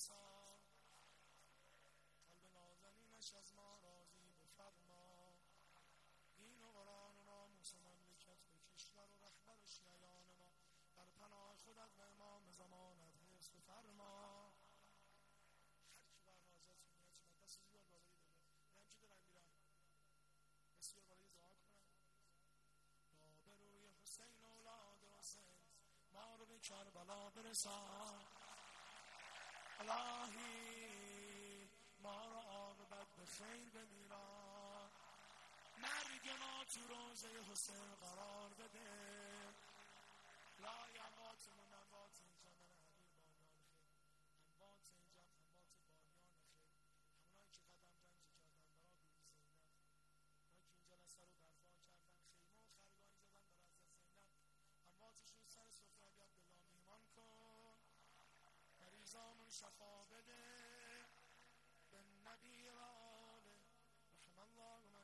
برسان، قلب نازنینش از ما راضی بفرما. دین و قرآن و ناموس و مملکت به کشور و رهبر شیعیان ما، در پناه خودت و امام زمانت حفظ فرما. هر کی بر حاجت میاد چه دست زیاد بالایی داره، اینم که دارن میرن بسیار بالایی دعا کنن. با به روی حسین اولاد حسین ما رو به کربلا برسان. الهی ما رو عاقبت به خیر بمیران، مرگ ما تو روزه حسین قرار بده. لا یمات من اموات اینجا من حبیب بانیان خیر، اموات اینجا اموات بانیان خیر، همونایی که قدم رنجی کردن برای بیبی زینب، همونایی که اینجا سر رو برپا کردن، خیمه و خرگانی زدن برای حضرت زینب، امواتشون سر سفره علی عبدالله میهمان کن. مریضامون شفا بده به نبی و آله، رحم الله من